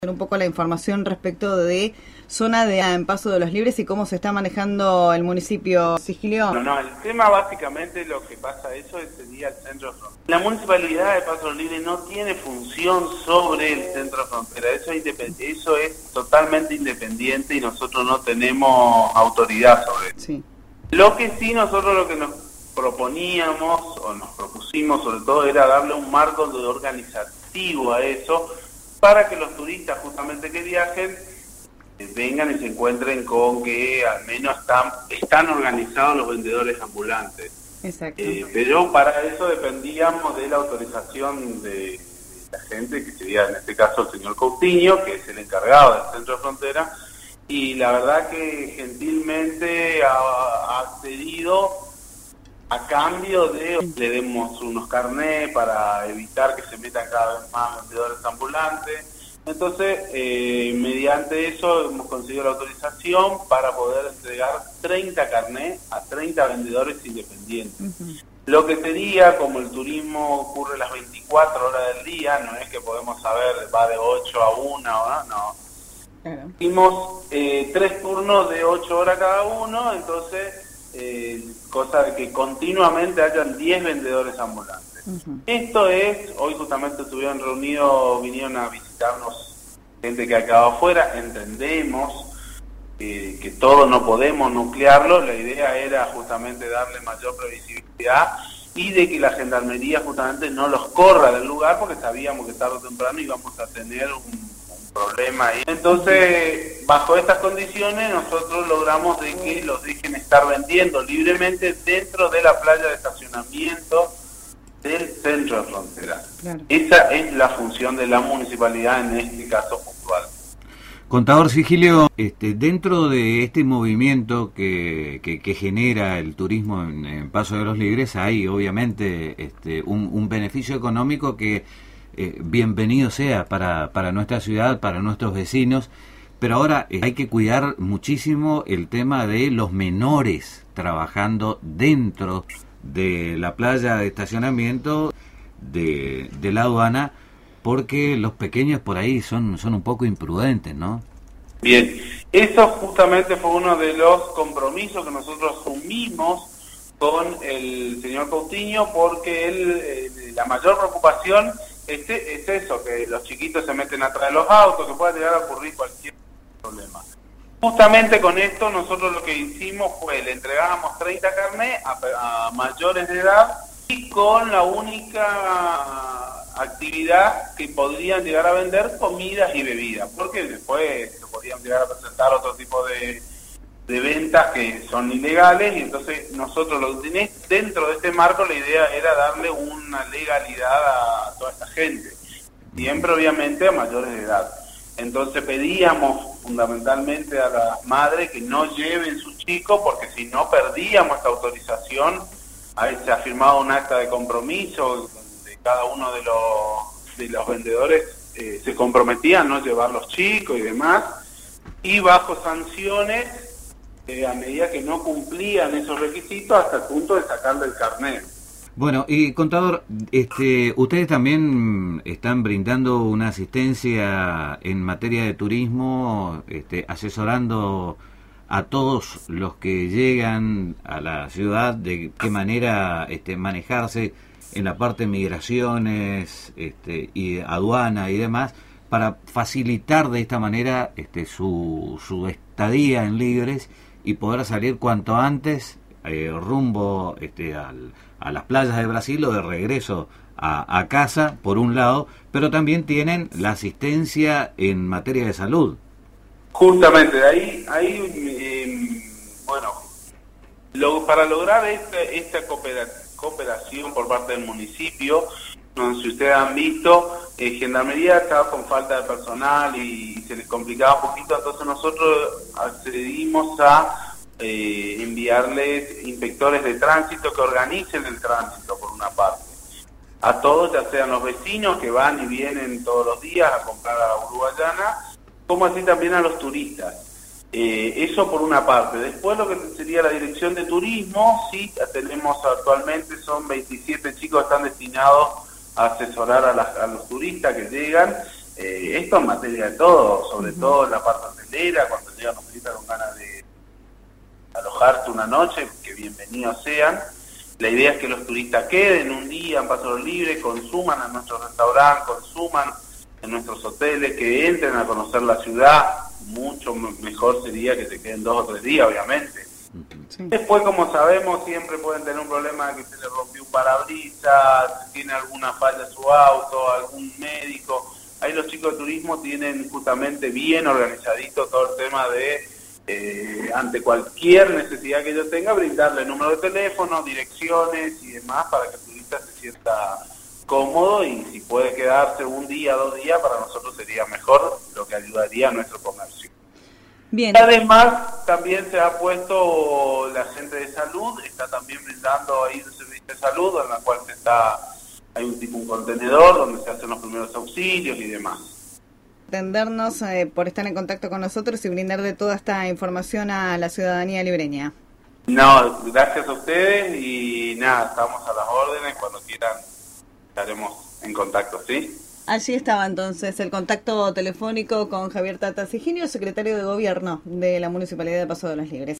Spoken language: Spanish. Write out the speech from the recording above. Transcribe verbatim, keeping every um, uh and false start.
Un poco la información respecto de zona de en Paso de los Libres y cómo se está manejando el municipio, Sigilio. No, no, el tema básicamente lo que pasa eso sería el centro frontera. La municipalidad de Paso de los Libres no tiene función sobre el centro frontera, eso es, eso es totalmente independiente y nosotros no tenemos autoridad sobre eso. Sí. Lo que sí nosotros lo que nos proponíamos o nos propusimos sobre todo era darle un marco de organizativo a eso, para que los turistas justamente que viajen eh, vengan y se encuentren con que al menos están están organizados los vendedores ambulantes. Exacto. Eh, pero para eso dependíamos de la autorización de, de la gente, que sería en este caso el señor Coutinho, que es el encargado del centro de frontera, y la verdad que gentilmente ha, ha accedido a cambio de le demos unos carnés para evitar que se metan cada vez más vendedores ambulantes. Entonces, eh, mediante eso hemos conseguido la autorización para poder entregar treinta carnés a treinta vendedores independientes. Uh-huh. Lo que sería, como el turismo ocurre las veinticuatro horas del día, no es que podemos saber, va de ocho a una, ¿no? No. Claro. Hicimos eh, tres turnos de ocho horas cada uno, entonces... Eh, cosa de que continuamente hayan diez vendedores ambulantes. Uh-huh. Esto es, hoy justamente estuvieron reunidos, vinieron a visitarnos gente que ha quedado afuera, entendemos eh, que todo no podemos nuclearlo, la idea era justamente darle mayor previsibilidad y de que la gendarmería justamente no los corra del lugar porque sabíamos que tarde o temprano íbamos a tener un problema ahí. Entonces, bajo estas condiciones, nosotros logramos de que los dejen estar vendiendo libremente dentro de la playa de estacionamiento del centro de frontera. Claro. Esa es la función de la municipalidad en este caso puntual. Contador Sigilio, este, dentro de este movimiento que, que, que genera el turismo en, en Paso de los Libres, hay obviamente este, un, un beneficio económico que Eh, bienvenido sea para, para nuestra ciudad, para nuestros vecinos, pero ahora eh, hay que cuidar muchísimo el tema de los menores trabajando dentro de la playa de estacionamiento de, de la aduana, porque los pequeños por ahí son, son un poco imprudentes, ¿no? Bien, eso justamente fue uno de los compromisos que nosotros asumimos con el señor Coutinho, porque él, eh, la mayor preocupación Este, es eso, que los chiquitos se meten atrás de los autos, que pueda llegar a ocurrir cualquier problema. Justamente con esto nosotros lo que hicimos fue, le entregábamos treinta carnés a, a mayores de edad y con la única actividad que podrían llegar a vender comidas y bebidas, porque después se podían llegar a presentar otro tipo de, de ventas que son ilegales y entonces nosotros lo dentro de este marco la idea era darle una legalidad a toda esta gente, siempre obviamente a mayores de edad. Entonces pedíamos fundamentalmente a las madres que no lleven sus chicos porque si no perdíamos esta autorización. Ahí se ha firmado un acta de compromiso de cada uno de los, de los vendedores, eh, se comprometían a no llevar los chicos y demás, y bajo sanciones Eh, a medida que no cumplían esos requisitos hasta el punto de sacarle el carnet. Bueno, y contador, este, ustedes también están brindando una asistencia en materia de turismo, este, asesorando a todos los que llegan a la ciudad de qué manera este, manejarse en la parte de migraciones este, y aduana y demás, para facilitar de esta manera este, su, su estadía en Libres y poder salir cuanto antes eh, rumbo este, al, a las playas de Brasil o de regreso a, a casa, por un lado, pero también tienen la asistencia en materia de salud. Justamente, ahí, ahí eh, bueno, lo, para lograr esta, esta cooperación por parte del municipio, no sé si ustedes han visto, eh, Gendarmería estaba con falta de personal y, y se les complicaba un poquito, entonces nosotros accedimos a eh, enviarles inspectores de tránsito que organicen el tránsito por una parte. A todos, ya sean los vecinos que van y vienen todos los días a comprar a Uruguayana, como así también a los turistas. Eh, eso por una parte. Después lo que sería la dirección de turismo, sí, tenemos actualmente, son veintisiete chicos que están destinados a asesorar a, las, a los turistas que llegan, Eh, esto en materia de todo, sobre uh-huh. todo en la parte hotelera, cuando llegan los turistas con ganas de alojarse una noche, que bienvenidos sean. La idea es que los turistas queden un día en Paso Libre, consuman en nuestros restaurantes, consuman en nuestros hoteles, que entren a conocer la ciudad. Mucho mejor sería que se queden dos o tres días, obviamente. Sí. Después, como sabemos, siempre pueden tener un problema de que se le rompió un parabrisas, tiene alguna falla en su auto, algún médico. Ahí los chicos de turismo tienen justamente bien organizadito todo el tema de, eh, ante cualquier necesidad que yo tenga, brindarle número de teléfono, direcciones y demás para que el turista se sienta cómodo, y si puede quedarse un día, dos días, para nosotros sería mejor, lo que ayudaría a nuestro comercio. Bien. Además, también se ha puesto la gente de salud, está también brindando ahí el servicio de salud, en la cual se está... Hay un tipo un contenedor donde se hacen los primeros auxilios y demás. Atendernos eh, por estar en contacto con nosotros y brindar de toda esta información a la ciudadanía libreña. No, gracias a ustedes y nada, estamos a las órdenes, cuando quieran estaremos en contacto, ¿sí? Allí estaba entonces el contacto telefónico con Javier Tata Siginio, secretario de Gobierno de la Municipalidad de Paso de los Libres.